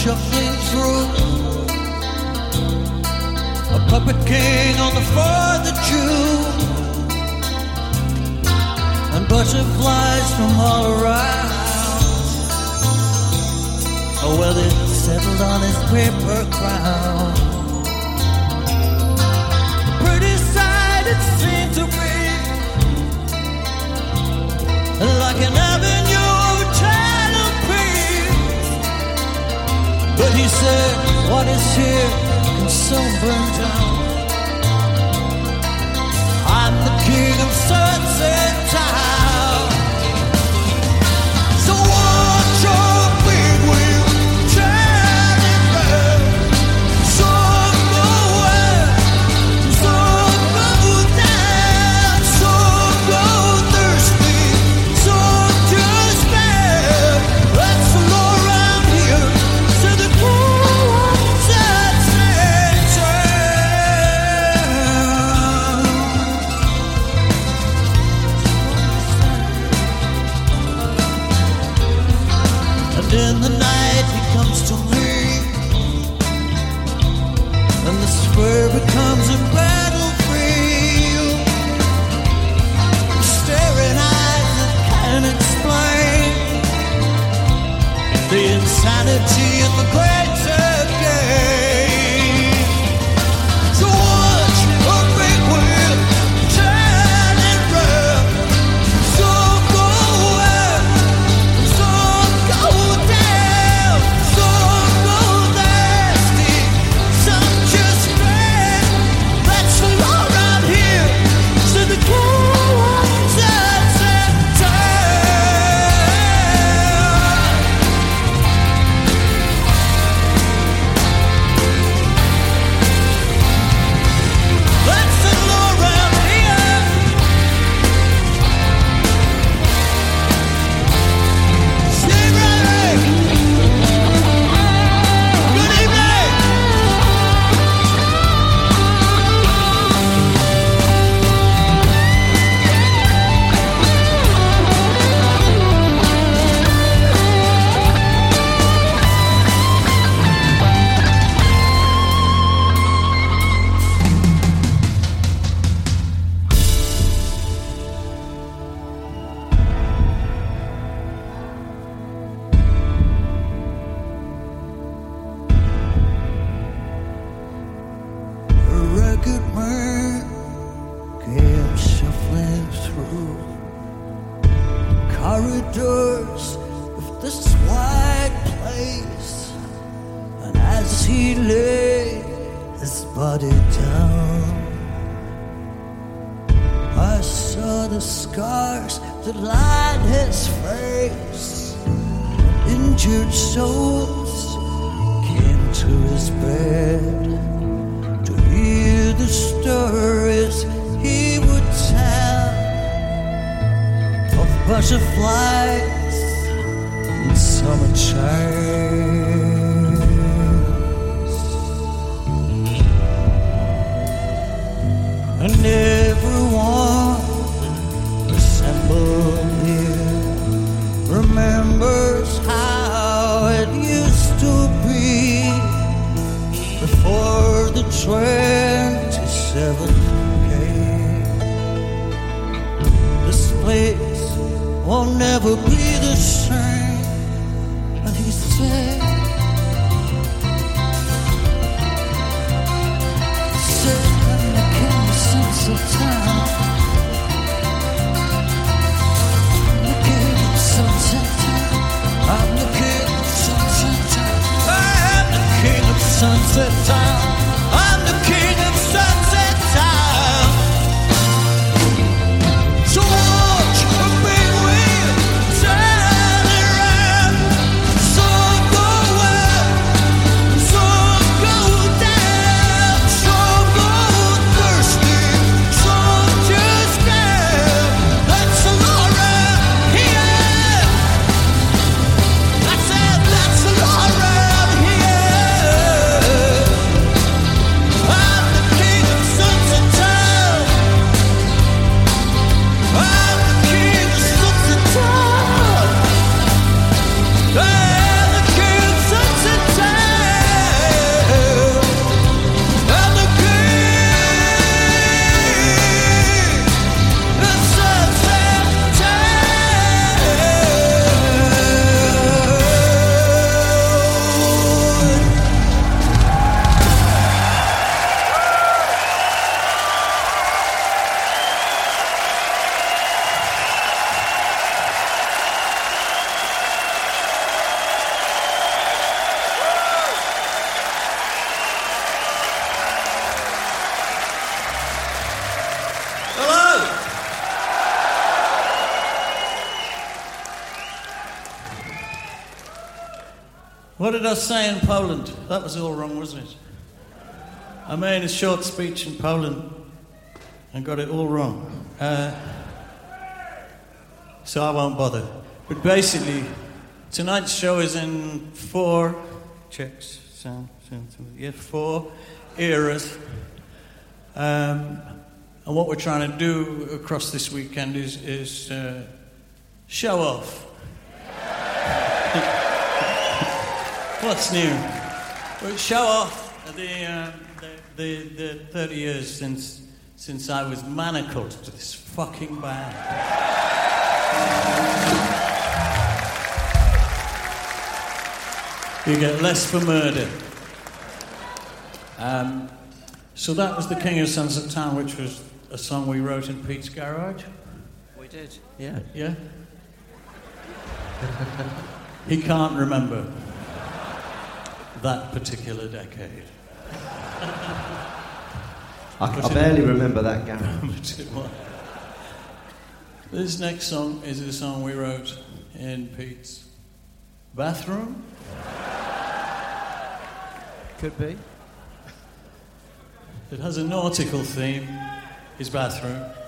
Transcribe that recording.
shuffling through. A puppet king on the 4th of June, and butterflies from all around. Oh, well, it settled on his paper crown. A pretty sight it seemed to be, like an avenue of eternal peace. But he said, what is here can soon burn down. I'm the king of Sunset Town. So watch your big wheel turning round. Some go west, some go down, some go thirsty, some just bad. That's the law around here, said the cool ones at and in the night he comes to me, and the square becomes a battlefield. Staring eyes that can't explain the insanity of the greater game. So watch a big wheel turning round. Some go west, some go down, some go nasty, some just bad. That's the law around here, said the cool ones at that's the law around here. Steve Riley, good evening. A ragged man came shuffling through corridors of this white place, and as he laid his body down, I saw the scars that lined his face. Injured souls came to his bed to hear the stories he would tell of butterflies in summer chains. And everyone assembled here remembers how it used to be before the 27th came. This place will never be the same. And he said, I'm the king of Sunset Town. I'm the king of Sunset Town. I'm the king of Sunset Town. I'm the king of Sunset Town. I'm the king of Sunset Town. So watch a big wheel turning round. Some go up, some go down, some go thirsty, some What did I say in Poland? That was all wrong, wasn't it? I made a short speech in Poland and got it all wrong. So I won't bother. But basically, tonight's show is in 4 eras. And what we're trying to do across this weekend is show off. What's new? Well, show off the 30 years since I was manacled to this fucking band. You get less for murder. So that was The King of Sunset Town, which was a song we wrote in Pete's garage. We did. Yeah. Yeah? He can't remember that particular decade. I barely remember that garage. This next song is a song we wrote in Pete's bathroom. Could be. It has a nautical theme, his bathroom.